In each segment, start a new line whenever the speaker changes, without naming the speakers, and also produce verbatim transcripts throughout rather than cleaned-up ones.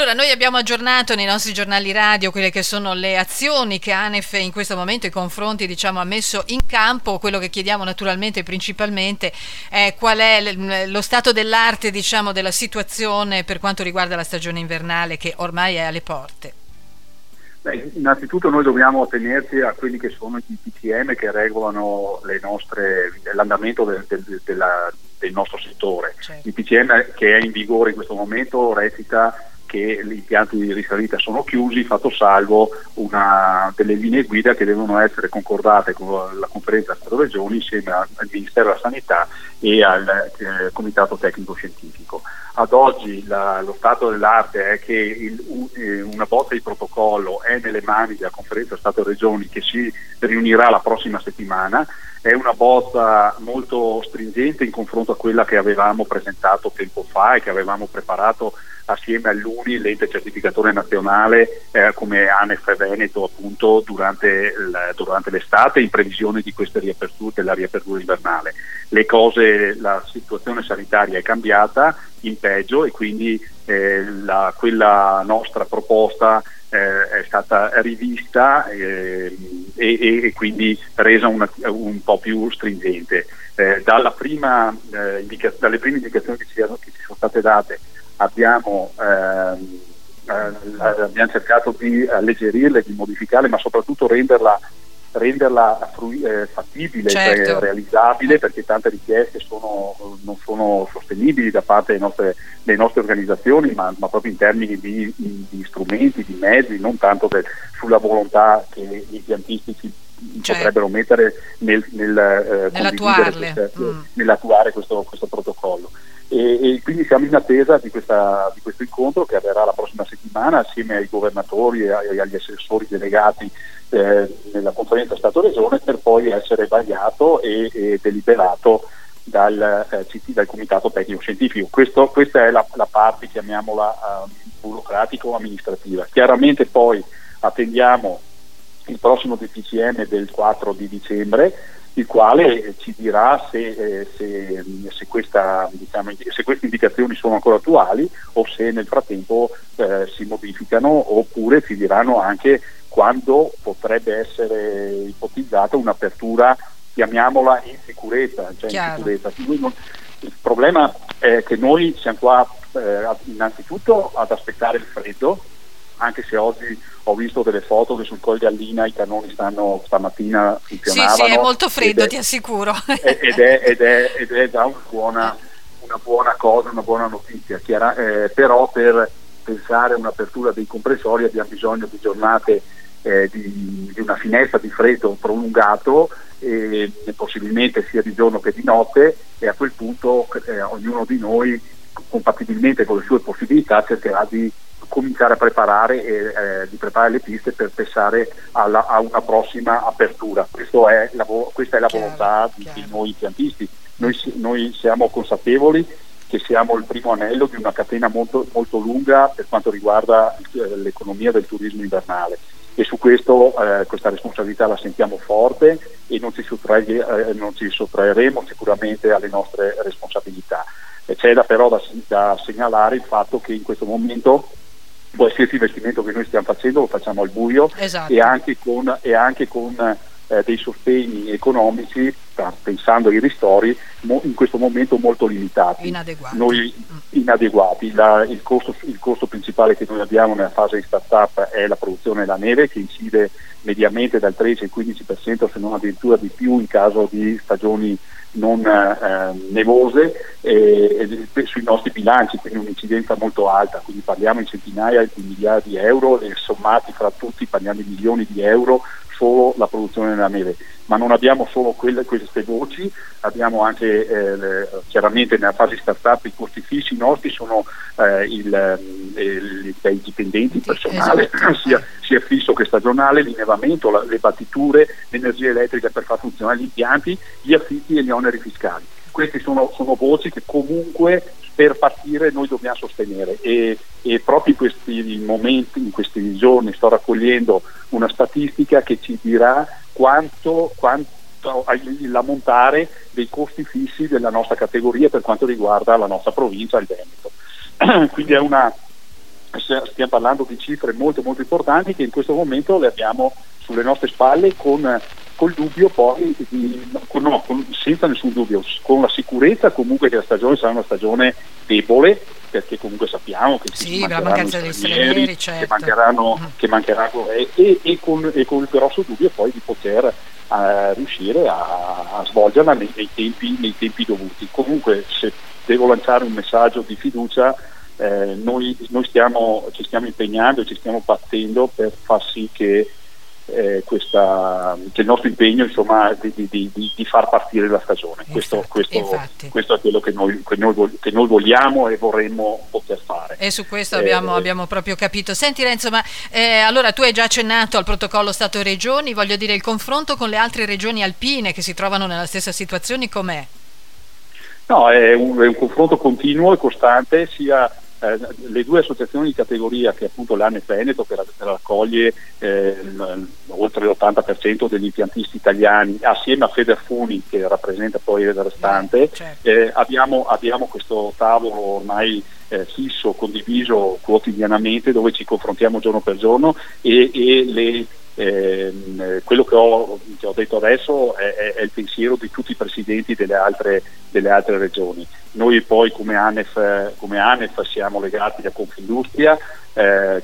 Allora, noi abbiamo aggiornato nei nostri giornali radio quelle che sono le azioni che ANEF in questo momento, i confronti, diciamo, ha messo in campo. Quello che chiediamo naturalmente principalmente è qual è l- lo stato dell'arte, diciamo, della situazione per quanto riguarda la stagione invernale che ormai è alle porte.
Beh, innanzitutto noi dobbiamo attenerci a quelli che sono i P C M che regolano le nostre, l'andamento del, del, della, del nostro settore.
Certo.
Il P C M che è in vigore in questo momento recita che gli impianti di risalita sono chiusi, fatto salvo una delle linee guida che devono essere concordate con la conferenza Stato-Regioni insieme al Ministero della Sanità e al eh, Comitato Tecnico Scientifico. Ad oggi la, lo stato dell'arte è che il, un, eh, una bozza di protocollo è nelle mani della conferenza Stato-Regioni che si riunirà la prossima settimana. È una bozza molto stringente in confronto a quella che avevamo presentato tempo fa e che avevamo preparato assieme all'U N I, l'ente certificatore nazionale, eh, come ANEF Veneto, appunto durante, il, durante l'estate, in previsione di queste riaperture, della riapertura invernale. Le cose, la situazione sanitaria è cambiata in peggio e quindi eh, la, quella nostra proposta eh, è stata rivista eh, e, e quindi resa una, un po' più stringente. Eh, dalla prima, eh, indica, dalle prime indicazioni che ci, che ci sono state date abbiamo, ehm, eh, abbiamo cercato di alleggerirle, di modificarle, ma soprattutto renderla, renderla frui, eh, fattibile,
certo.
cioè realizzabile, perché tante richieste sono, non sono sostenibili da parte delle nostre, delle nostre organizzazioni, ma, ma proprio in termini di, di strumenti, di mezzi, non tanto del, sulla volontà che gli impiantisti ci certo. potrebbero mettere nel, nel, eh,
nell'attuarle
queste,
mm.
nell'attuare questo, questo protocollo. E, e quindi siamo in attesa di, questa, di questo incontro che avverrà la prossima settimana assieme ai governatori e agli assessori delegati eh, nella conferenza Stato-Regione, per poi essere vagliato e, e deliberato dal, eh, C T, dal Comitato Tecnico Scientifico. Questo, questa è la, la parte, chiamiamola uh, burocratico-amministrativa. Chiaramente poi attendiamo il prossimo D P C M del quattro di dicembre, il quale ci dirà se, eh, se, se, questa, diciamo, se queste indicazioni sono ancora attuali o se nel frattempo eh, si modificano, oppure ci diranno anche quando potrebbe essere ipotizzata un'apertura, chiamiamola in sicurezza. Cioè in sicurezza. Non, il problema è che noi siamo qua eh, innanzitutto ad aspettare il freddo, anche se oggi ho visto delle foto che sul Colle Gallina i cannoni stanno stamattina funzionavano.
Sì, sì, è molto freddo,
è,
ti assicuro.
Ed è, ed è, ed è già una buona, una buona cosa, una buona notizia. Chiara, eh, però per pensare a un'apertura dei compressori abbiamo bisogno di giornate, eh, di, di una finestra di freddo prolungato, e possibilmente sia di giorno che di notte, e a quel punto eh, ognuno di noi, compatibilmente con le sue possibilità, cercherà di cominciare a preparare e eh, di preparare le piste per pensare alla, a una prossima apertura. Questo è la, questa è la volontà di, di noi impiantisti. Noi, noi siamo consapevoli che siamo il primo anello di una catena molto, molto lunga per quanto riguarda eh, l'economia del turismo invernale, e su questo eh, questa responsabilità la sentiamo forte e non ci, sottrae, eh, non ci sottraeremo sicuramente alle nostre responsabilità. E c'è da, però da, da segnalare il fatto che in questo momento qualsiasi investimento che noi stiamo facendo lo facciamo al buio,
esatto.
e anche con, e anche con eh, dei sostegni economici, pensando ai ristori, mo, in questo momento molto limitati,
inadeguati.
Noi, inadeguati. La, il, costo, il costo principale che noi abbiamo nella fase di start-up è la produzione della neve, che incide mediamente dal tredici al quindici per cento, se non addirittura di più in caso di stagioni non eh, nevose, eh, eh, sui nostri bilanci, quindi un'incidenza molto alta, quindi parliamo in centinaia di miliardi di euro, e sommati fra tutti parliamo di milioni di euro solo la produzione della neve. Ma non abbiamo solo quelle, queste voci, abbiamo anche eh, le, chiaramente nella fase start-up i costi fissi nostri sono eh, il, il, dei dipendenti, il personale, esatto. sia, sia fisso che stagionale, l'innevamento, la, le battiture, l'energia elettrica per far funzionare gli impianti, gli affitti e gli oneri fiscali. Queste sono, sono voci che comunque per partire noi dobbiamo sostenere, e, e proprio in questi momenti, in questi giorni sto raccogliendo una statistica che ci dirà quanto, quanto l'ammontare dei costi fissi della nostra categoria per quanto riguarda la nostra provincia, il Veneto. Quindi è una, stiamo parlando di cifre molto molto importanti che in questo momento le abbiamo sulle nostre spalle con col dubbio poi di, no, con, senza nessun dubbio, con la sicurezza comunque che la stagione sarà una stagione debole, perché comunque sappiamo che
sì, la mancanza degli stranieri, certo.
che mancheranno, mm. che mancheranno e, e, e, con, e con il grosso dubbio poi di poter uh, riuscire a, a svolgerla nei, nei, tempi, nei tempi dovuti. Comunque, se devo lanciare un messaggio di fiducia, eh, noi, noi stiamo, ci stiamo impegnando e ci stiamo battendo per far sì che Eh, questa, che il nostro impegno insomma di, di, di, di far partire la stagione.
Infatti,
questo, questo,
infatti.
questo è quello che noi, che, noi, che noi vogliamo e vorremmo poter fare,
e su questo abbiamo, eh, abbiamo proprio capito. Senti Renzo, ma eh, allora tu hai già accennato al protocollo Stato-Regioni, voglio dire, il confronto con le altre regioni alpine che si trovano nella stessa situazione com'è?
No, è un, è un confronto continuo e costante, sia Eh, le due associazioni di categoria, che appunto l'ANEF Veneto, che raccoglie eh, l- oltre l'ottanta per cento degli impiantisti italiani, assieme a Federfuni che rappresenta poi il restante,
eh, certo.
eh, abbiamo, abbiamo questo tavolo ormai eh, fisso, condiviso quotidianamente, dove ci confrontiamo giorno per giorno e, e le Eh, quello che ho, che ho detto adesso è, è, è il pensiero di tutti i presidenti delle altre, delle altre regioni. Noi poi come ANEF, come ANEF siamo legati a Confindustria, eh,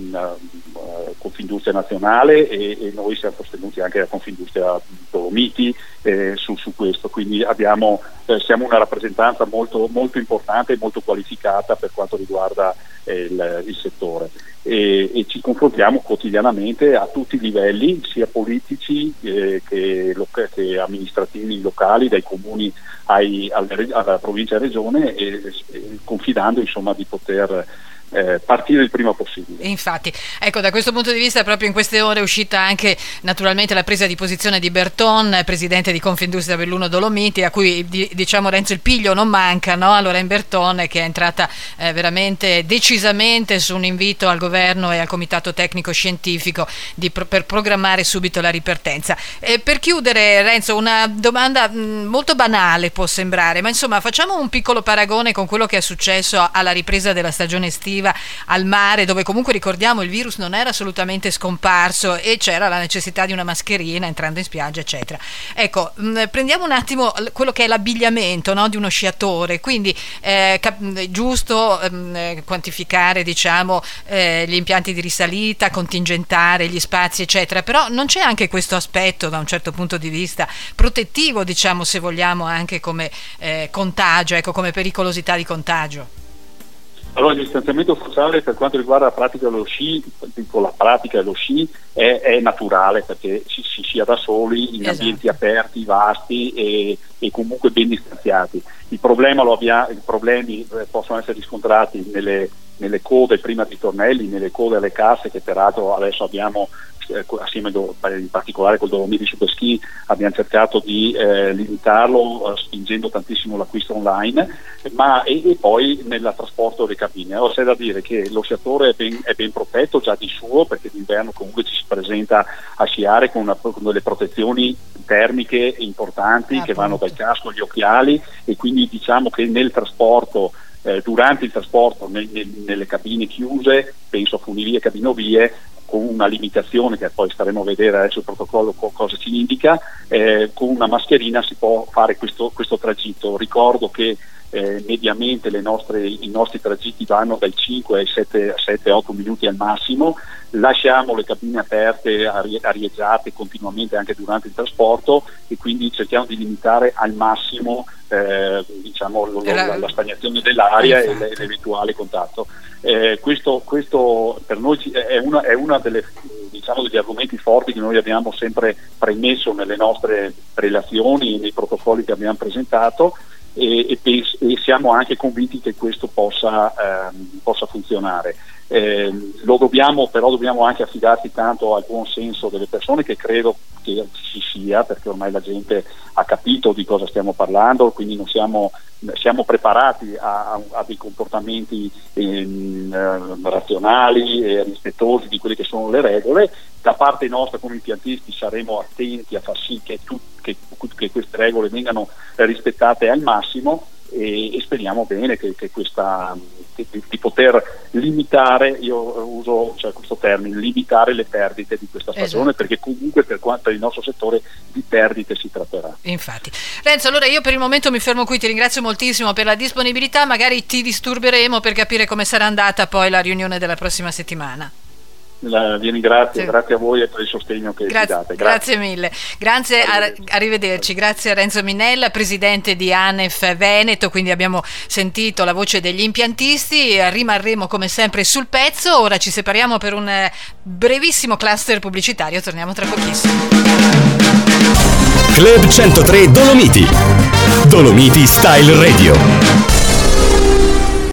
eh, Confindustria Nazionale e, e noi siamo sostenuti anche da Confindustria Dolomiti eh, su, su questo, quindi abbiamo, eh, siamo una rappresentanza molto, molto importante e molto qualificata per quanto riguarda eh, il, il settore. E, e ci confrontiamo quotidianamente a tutti i livelli, sia politici eh, che, loca- che amministrativi locali, dai comuni ai, alle, alla provincia e regione, e, e confidando insomma di poter Eh, partire il prima possibile.
Infatti, ecco, da questo punto di vista proprio in queste ore è uscita anche naturalmente la presa di posizione di Berton, presidente di Confindustria Belluno Dolomiti, a cui di, diciamo Renzo il piglio non manca, no? Allora in Berton, che è entrata eh, veramente decisamente su un invito al governo e al comitato tecnico scientifico di pro- per programmare subito la ripartenza. E per chiudere, Renzo, una domanda mh, molto banale può sembrare, ma insomma facciamo un piccolo paragone con quello che è successo alla ripresa della stagione estiva al mare, dove comunque ricordiamo il virus non era assolutamente scomparso e c'era la necessità di una mascherina entrando in spiaggia eccetera. Ecco, mh, prendiamo un attimo quello che è l'abbigliamento, no, di uno sciatore, quindi eh, cap- giusto mh, quantificare diciamo eh, gli impianti di risalita, contingentare gli spazi eccetera, però non c'è anche questo aspetto da un certo punto di vista protettivo, diciamo, se vogliamo, anche come eh, contagio, ecco, come pericolosità di contagio?
Allora, il distanziamento sociale per quanto riguarda la pratica dello sci, dico la pratica dello sci, è, è naturale, perché si, si sia da soli in esatto. ambienti aperti, vasti e, e comunque ben distanziati. Il problema lo abbia, i problemi eh, possono essere riscontrati nelle, nelle code prima di tornelli, nelle code alle casse, che peraltro adesso abbiamo eh, assieme do, in particolare col Dolomiti Superski abbiamo cercato di eh, limitarlo eh, spingendo tantissimo l'acquisto online, ma e, e poi nel trasporto delle cabine. Allora c'è da dire che lo sciatore è ben, è ben protetto già di suo, perché d'inverno comunque ci si presenta a sciare con, una, con delle protezioni termiche importanti ah, che vanno dal casco agli occhiali, e quindi diciamo che nel trasporto eh, durante il trasporto ne, ne, nelle cabine chiuse, penso a funivie e cabinovie, con una limitazione che poi staremo a vedere adesso il protocollo cosa ci indica, eh, con una mascherina si può fare questo, questo tragitto. Ricordo che eh, mediamente le nostre, i nostri tragitti vanno dai cinque ai sette otto minuti al massimo, lasciamo le cabine aperte, arieggiate continuamente anche durante il trasporto, e quindi cerchiamo di limitare al massimo eh, diciamo, lo, la, la stagnazione dell'aria e l'eventuale contatto. Eh, questo, questo per noi è una, è una delle, diciamo, degli argomenti forti che noi abbiamo sempre premesso nelle nostre relazioni e nei protocolli che abbiamo presentato, e, e, pens- e siamo anche convinti che questo possa, ehm, possa funzionare. Eh, lo dobbiamo, però dobbiamo anche affidarci tanto al buon senso delle persone, che credo che ci sia, perché ormai la gente ha capito di cosa stiamo parlando, quindi non siamo, siamo preparati a, a dei comportamenti ehm, razionali e rispettosi di quelle che sono le regole. Da parte nostra come impiantisti saremo attenti a far sì che, tu, che, che queste regole vengano rispettate al massimo, e, e speriamo bene che, che questa di, di poter limitare, io uso cioè, questo termine, limitare le perdite di questa stagione, esatto. Perché comunque per quanto per il nostro settore di perdite si tratterà.
Infatti. Renzo, allora io per il momento mi fermo qui, ti ringrazio moltissimo per la disponibilità, magari ti disturberemo per capire come sarà andata poi la riunione della prossima settimana.
La, vi ringrazio, sì. Grazie a voi e per il sostegno che
grazie,
ci date.
Grazie, grazie mille. Grazie, arrivederci. A, arrivederci. Grazie a Renzo Minella, presidente di ANEF Veneto. Quindi abbiamo sentito la voce degli impiantisti. Rimarremo come sempre sul pezzo. Ora ci separiamo per un brevissimo cluster pubblicitario. Torniamo tra pochissimo.
Club centotré Dolomiti. Dolomiti Style Radio.